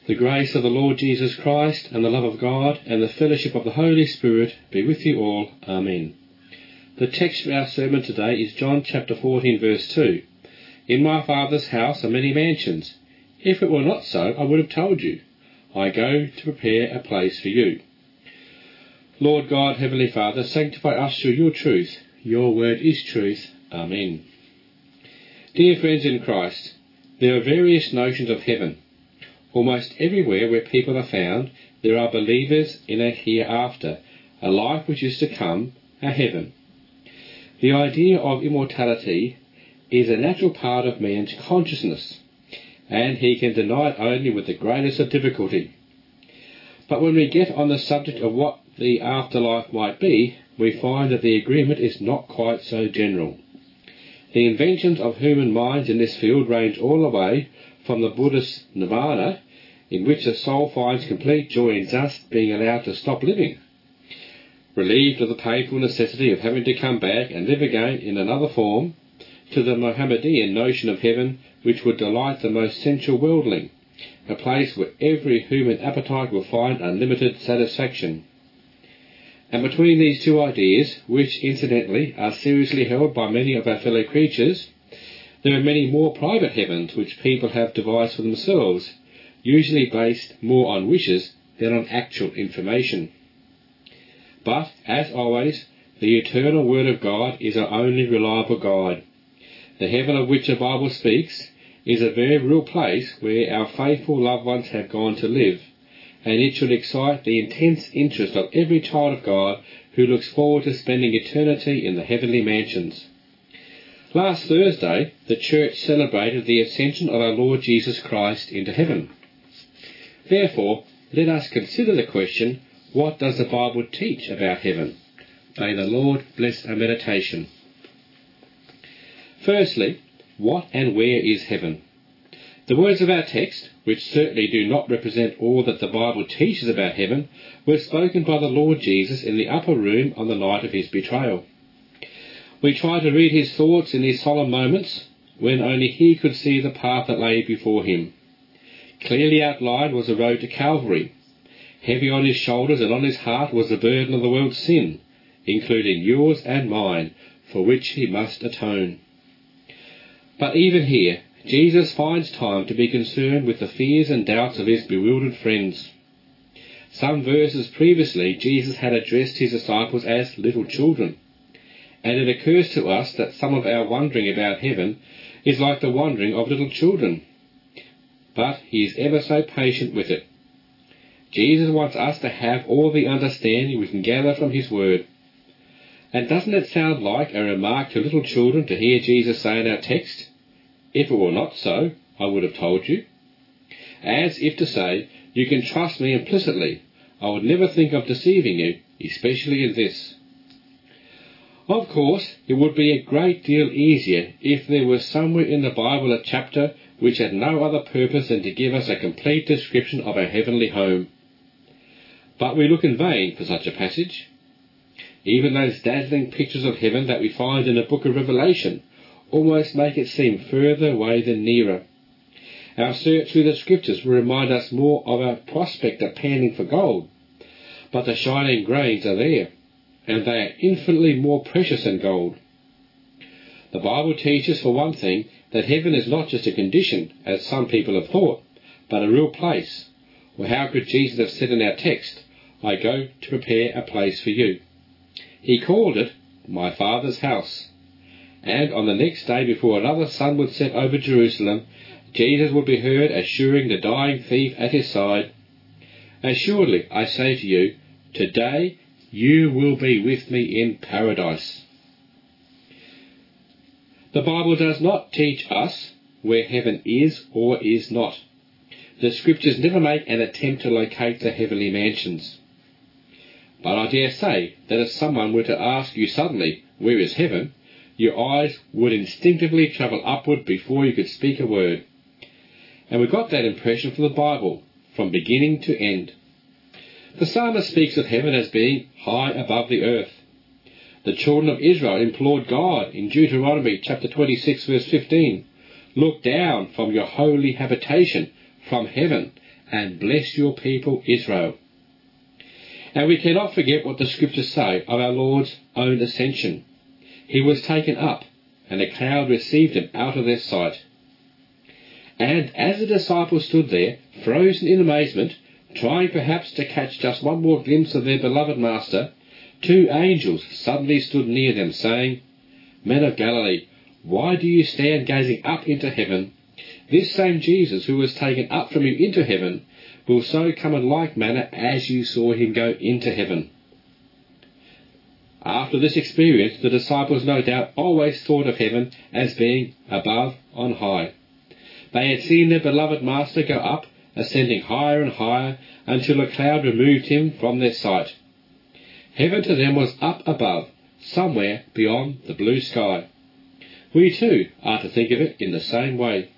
The grace of the Lord Jesus Christ and the love of God and the fellowship of the Holy Spirit be with you all. Amen. The text for our sermon today is John chapter 14 verse 2. In my Father's house are many mansions. If it were not so, I would have told you. I go to prepare a place for you. Lord God, Heavenly Father, sanctify us through your truth. Your word is truth. Amen. Dear friends in Christ, there are various notions of heaven. Almost everywhere where people are found, there are believers in a hereafter, a life which is to come, a heaven. The idea of immortality is a natural part of man's consciousness, and he can deny it only with the greatest of difficulty. But when we get on the subject of what the afterlife might be, we find that the agreement is not quite so general. The inventions of human minds in this field range all the way from the Buddhist nirvana, in which the soul finds complete joy in just being allowed to stop living, relieved of the painful necessity of having to come back and live again in another form, to the Mohammedan notion of heaven, which would delight the most sensual worldling, a place where every human appetite will find unlimited satisfaction. And between these two ideas, which incidentally are seriously held by many of our fellow creatures, there are many more private heavens which people have devised for themselves, usually based more on wishes than on actual information. But, as always, the eternal Word of God is our only reliable guide. The heaven of which the Bible speaks is a very real place where our faithful loved ones have gone to live, and it should excite the intense interest of every child of God who looks forward to spending eternity in the heavenly mansions. Last Thursday, the Church celebrated the ascension of our Lord Jesus Christ into heaven. Therefore, let us consider the question, what does the Bible teach about heaven? May the Lord bless our meditation. Firstly, what and where is heaven? The words of our text, which certainly do not represent all that the Bible teaches about heaven, were spoken by the Lord Jesus in the upper room on the night of his betrayal. We try to read his thoughts in these solemn moments, when only he could see the path that lay before him. Clearly outlined was the road to Calvary. Heavy on his shoulders and on his heart was the burden of the world's sin, including yours and mine, for which he must atone. But even here, Jesus finds time to be concerned with the fears and doubts of his bewildered friends. Some verses previously, Jesus had addressed his disciples as little children, and it occurs to us that some of our wondering about heaven is like the wondering of little children. But he is ever so patient with it. Jesus wants us to have all the understanding we can gather from his word. And doesn't it sound like a remark to little children to hear Jesus say in our text, "If it were not so, I would have told you"? As if to say, you can trust me implicitly. I would never think of deceiving you, especially in this. Of course, it would be a great deal easier if there were somewhere in the Bible a chapter which had no other purpose than to give us a complete description of our heavenly home. But we look in vain for such a passage. Even those dazzling pictures of heaven that we find in the book of Revelation almost make it seem further away than nearer. Our search through the Scriptures will remind us more of a prospector panning for gold, but the shining grains are there, and they are infinitely more precious than gold. The Bible teaches, for one thing, that heaven is not just a condition, as some people have thought, but a real place. Or how could Jesus have said in our text, "I go to prepare a place for you"? He called it my Father's house. And on the next day, before another sun would set over Jerusalem, Jesus would be heard assuring the dying thief at his side, "Assuredly, I say to you, today you will be with me in paradise." The Bible does not teach us where heaven is or is not. The Scriptures never make an attempt to locate the heavenly mansions. But I dare say that if someone were to ask you suddenly, "Where is heaven?" your eyes would instinctively travel upward before you could speak a word. And we got that impression from the Bible, from beginning to end. The psalmist speaks of heaven as being high above the earth. The children of Israel implored God in Deuteronomy chapter 26 verse 15, "Look down from your holy habitation, from heaven, and bless your people Israel. And we cannot forget what the scriptures say of our Lord's own ascension. He was taken up, and a cloud received him out of their sight. And as the disciples stood there, frozen in amazement, trying perhaps to catch just one more glimpse of their beloved Master, 2 angels suddenly stood near them, saying, Men of Galilee, why do you stand gazing up into heaven? This same Jesus who was taken up from you into heaven will so come in like manner as you saw him go into heaven. After this experience, the disciples no doubt always thought of heaven as being above on high. They had seen their beloved Master go up, ascending higher and higher, until a cloud removed him from their sight. Heaven to them was up above, somewhere beyond the blue sky. We too are to think of it in the same way.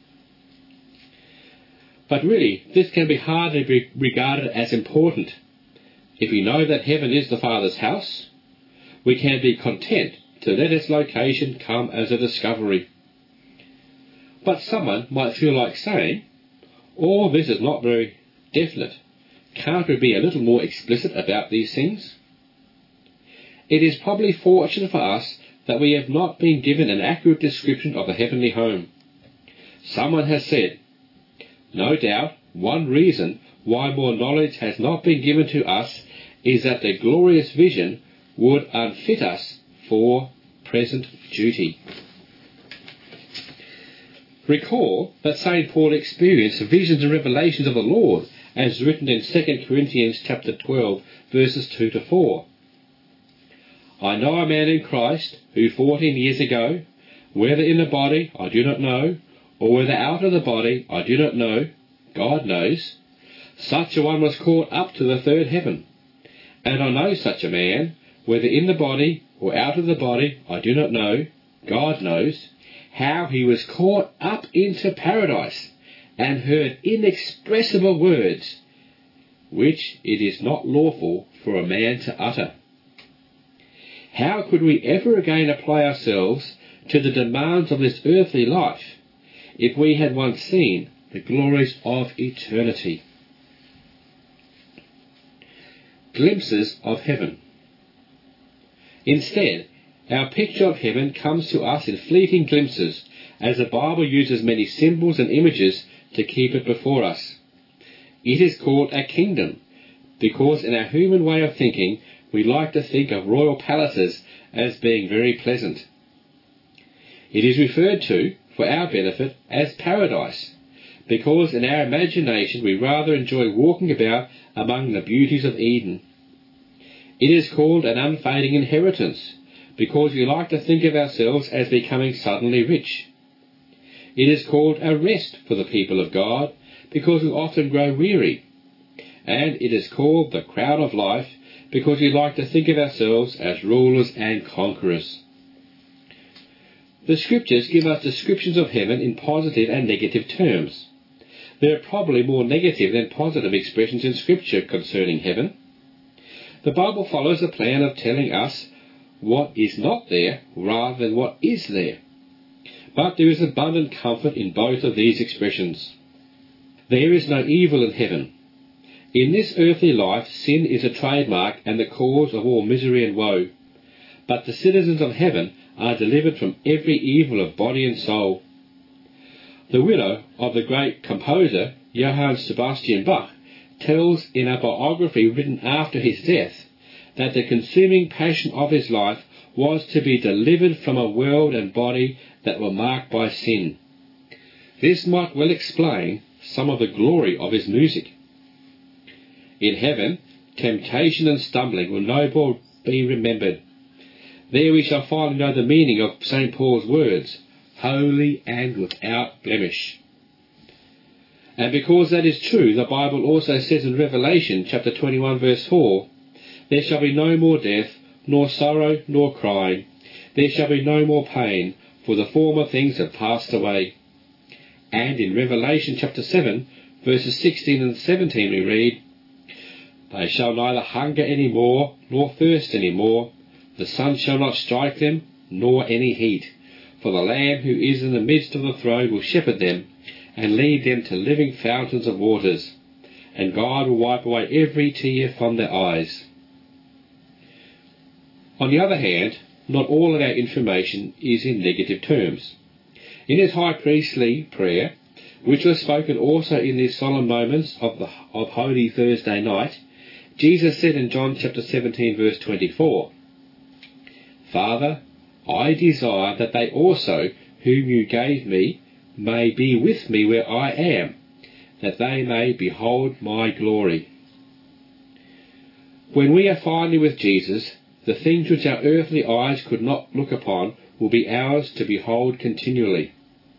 But really, this can be hardly be regarded as important. If we know that heaven is the Father's house, we can be content to let its location come as a discovery. But someone might feel like saying, this is not very definite. Can't we be a little more explicit about these things? It is probably fortunate for us that we have not been given an accurate description of the heavenly home. Someone has said, no doubt one reason why more knowledge has not been given to us is that the glorious vision would unfit us for present duty. Recall that St. Paul experienced visions and revelations of the Lord, as written in 2 Corinthians chapter 12, verses 2 to 4. I know a man in Christ who 14 years ago, whether in the body I do not know, or whether out of the body I do not know, God knows, such a one was caught up to the third heaven. And I know such a man, whether in the body or out of the body I do not know, God knows, how he was caught up into paradise, and heard inexpressible words, which it is not lawful for a man to utter. How could we ever again apply ourselves to the demands of this earthly life if we had once seen the glories of eternity? Glimpses of heaven. Instead, our picture of heaven comes to us in fleeting glimpses, as the Bible uses many symbols and images to keep it before us. It is called a kingdom, because in our human way of thinking, we like to think of royal palaces as being very pleasant. It is referred to, for our benefit, as paradise, because in our imagination we rather enjoy walking about among the beauties of Eden. It is called an unfading inheritance, because we like to think of ourselves as becoming suddenly rich. It is called a rest for the people of God, because we often grow weary. And it is called the crown of life, because we like to think of ourselves as rulers and conquerors. The Scriptures give us descriptions of heaven in positive and negative terms. There are probably more negative than positive expressions in Scripture concerning heaven. The Bible follows the plan of telling us what is not there rather than what is there. But there is abundant comfort in both of these expressions. There is no evil in heaven. In this earthly life, sin is a trademark and the cause of all misery and woe. But the citizens of heaven are delivered from every evil of body and soul. The widow of the great composer, Johann Sebastian Bach, tells in a biography written after his death that the consuming passion of his life was to be delivered from a world and body that were marked by sin. This might well explain some of the glory of his music. In heaven, temptation and stumbling will no more be remembered. There we shall finally know the meaning of St. Paul's words, holy and without blemish. And because that is true, the Bible also says in Revelation chapter 21 verse 4, there shall be no more death, nor sorrow, nor crying. There shall be no more pain, for the former things have passed away. And in Revelation chapter 7 verses 16 and 17 we read, they shall neither hunger any more, nor thirst any more. The sun shall not strike them, nor any heat. For the Lamb who is in the midst of the throne will shepherd them, and lead them to living fountains of waters. and God will wipe away every tear from their eyes. On the other hand, not all of our information is in negative terms. In his high priestly prayer, which was spoken also in these solemn moments of Holy Thursday night, Jesus said in John chapter 17 verse 24, "Father, I desire that they also, whom you gave me, may be with me where I am, that they may behold my glory." When we are finally with Jesus, the things which our earthly eyes could not look upon will be ours to behold continually.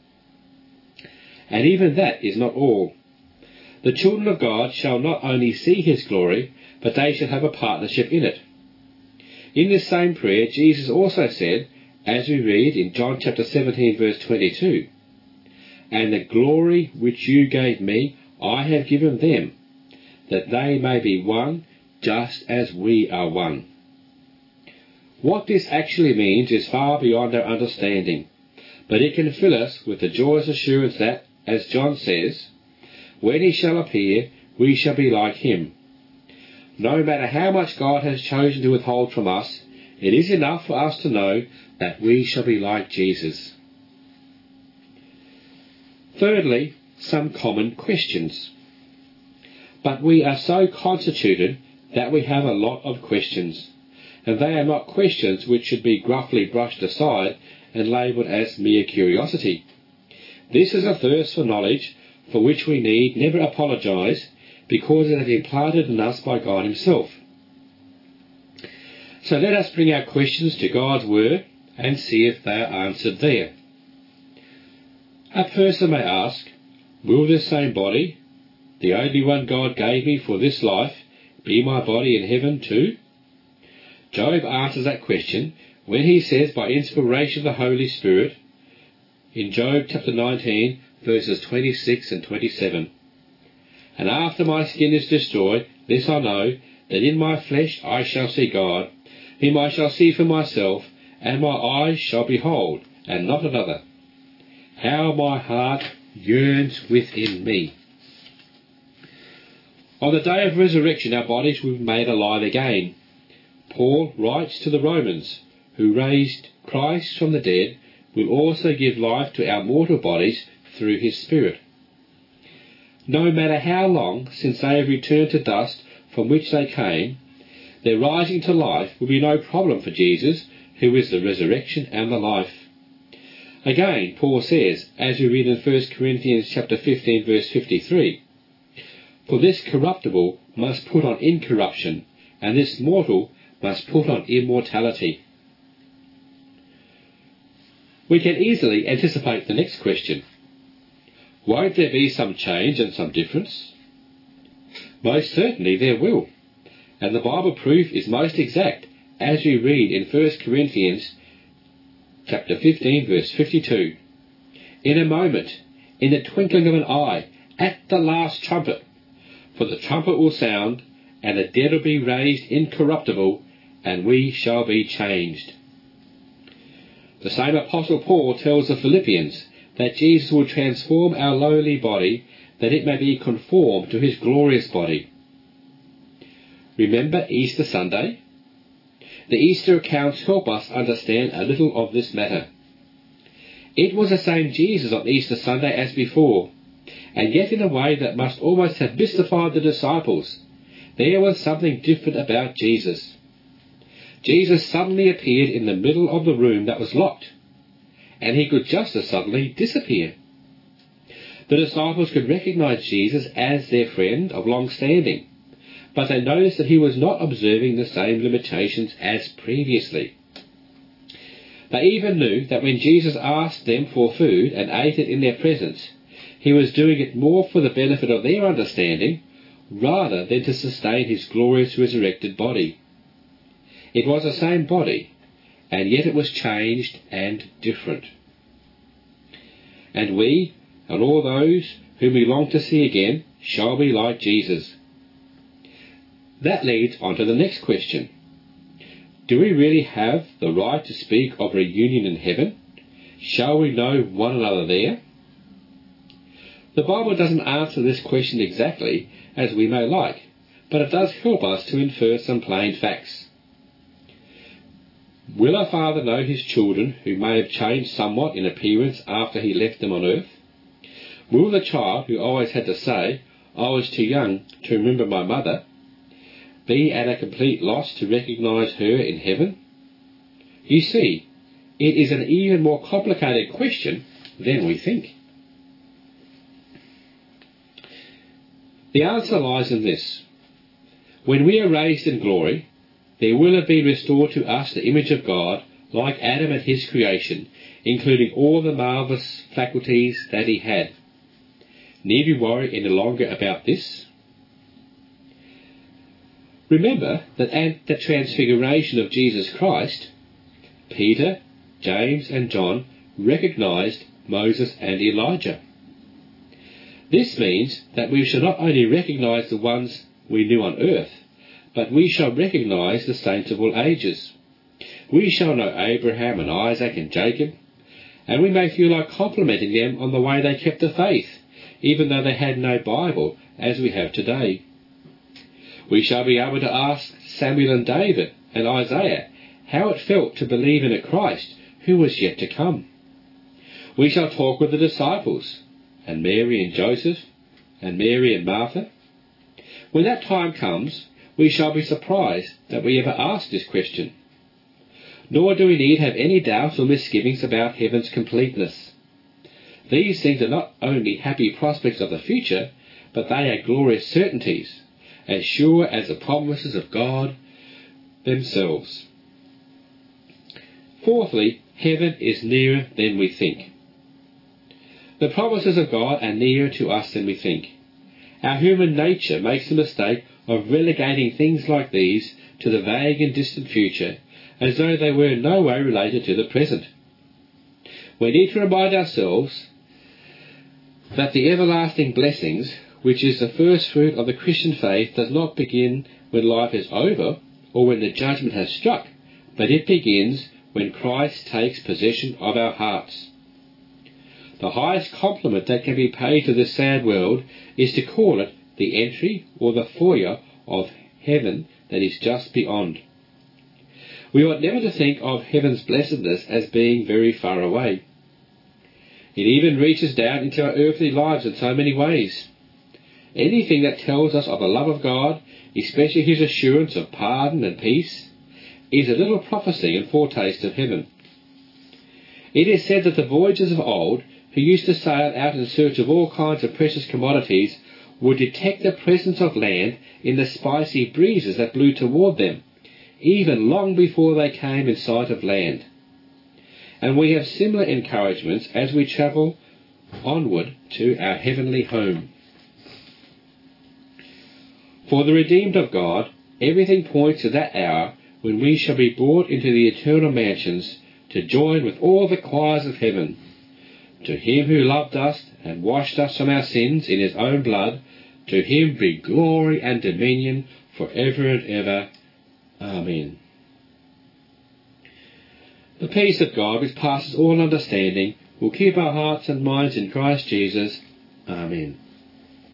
And even that is not all. The children of God shall not only see his glory, but they shall have a partnership in it. In this same prayer, Jesus also said, as we read in John chapter 17 verse 22, "And the glory which you gave me, I have given them, that they may be one, just as we are one." What this actually means is far beyond our understanding, but it can fill us with the joyous assurance that, as John says, when he shall appear, we shall be like him. No matter how much God has chosen to withhold from us, it is enough for us to know that we shall be like Jesus. Thirdly, some common questions. But we are so constituted that we have a lot of questions, and they are not questions which should be gruffly brushed aside and labelled as mere curiosity. This is a thirst for knowledge for which we need never apologise, because it is implanted in us by God himself. So let us bring our questions to God's Word and see if they are answered there. A person may ask, will this same body, the only one God gave me for this life, be my body in heaven too? Job answers that question when he says, by inspiration of the Holy Spirit, in Job chapter 19 verses 26 and 27, "And after my skin is destroyed, this I know, that in my flesh I shall see God, whom I shall see for myself, and my eyes shall behold, and not another. How my heart yearns within me." On the day of resurrection, our bodies will be made alive again. Paul writes to the Romans, who raised Christ from the dead will also give life to our mortal bodies through his Spirit. No matter how long since they have returned to dust from which they came, their rising to life will be no problem for Jesus, who is the resurrection and the life. Again, Paul says, as we read in 1 Corinthians chapter 15 verse 53, "For this corruptible must put on incorruption, and this mortal must put on immortality." We can easily anticipate the next question. Won't there be some change and some difference? Most certainly there will, and the Bible proof is most exact, as we read in 1 Corinthians chapter 15 verse 52. "In a moment, in the twinkling of an eye, at the last trumpet, for the trumpet will sound, and the dead will be raised incorruptible, and we shall be changed." The same Apostle Paul tells the Philippians that Jesus will transform our lowly body, that it may be conformed to his glorious body. Remember Easter Sunday? The Easter accounts help us understand a little of this matter. It was the same Jesus on Easter Sunday as before, and yet in a way that must almost have mystified the disciples. There was something different about Jesus. Jesus suddenly appeared in the middle of the room that was locked, and he could just as suddenly disappear. The disciples could recognize Jesus as their friend of long standing, but they noticed that he was not observing the same limitations as previously. They even knew that when Jesus asked them for food and ate it in their presence, he was doing it more for the benefit of their understanding rather than to sustain his glorious resurrected body. It was the same body, and yet it was changed and different. And we, and all those whom we long to see again, shall be like Jesus. That leads on to the next question. Do we really have the right to speak of reunion in heaven? Shall we know one another there? The Bible doesn't answer this question exactly as we may like, but it does help us to infer some plain facts. Will a father know his children who may have changed somewhat in appearance after he left them on earth? Will the child who always had to say, "I was too young to remember my mother," be at a complete loss to recognise her in heaven? You see, it is an even more complicated question than we think. The answer lies in this. When we are raised in glory, there will have been restored to us the image of God, like Adam at his creation, including all the marvellous faculties that he had. Need we worry any longer about this? Remember that at the transfiguration of Jesus Christ, Peter, James and John recognised Moses and Elijah. This means that we shall not only recognise the ones we knew on earth, but we shall recognise the saints of all ages. We shall know Abraham and Isaac and Jacob, and we may feel like complimenting them on the way they kept the faith, even though they had no Bible as we have today. We shall be able to ask Samuel and David and Isaiah how it felt to believe in a Christ who was yet to come. We shall talk with the disciples, and Mary and Joseph, and Mary and Martha. When that time comes, we shall be surprised that we ever asked this question. Nor do we need have any doubts or misgivings about heaven's completeness. These things are not only happy prospects of the future, but they are glorious certainties, as sure as the promises of God themselves. Fourthly, heaven is nearer than we think. The promises of God are nearer to us than we think. Our human nature makes the mistake of relegating things like these to the vague and distant future, as though they were in no way related to the present. We need to remind ourselves that the everlasting blessings, which is the first fruit of the Christian faith, does not begin when life is over or when the judgment has struck, but it begins when Christ takes possession of our hearts. The highest compliment that can be paid to this sad world is to call it the entry or the foyer of heaven that is just beyond. We ought never to think of heaven's blessedness as being very far away. It even reaches down into our earthly lives in so many ways. Anything that tells us of the love of God, especially his assurance of pardon and peace, is a little prophecy and foretaste of heaven. It is said that the voyagers of old, who used to sail out in search of all kinds of precious commodities, would detect the presence of land in the spicy breezes that blew toward them, even long before they came in sight of land. And we have similar encouragements as we travel onward to our heavenly home. For the redeemed of God, everything points to that hour when we shall be brought into the eternal mansions to join with all the choirs of heaven. To him who loved us and washed us from our sins in his own blood, to him be glory and dominion for ever and ever. Amen. The peace of God, which passes all understanding, will keep our hearts and minds in Christ Jesus. Amen.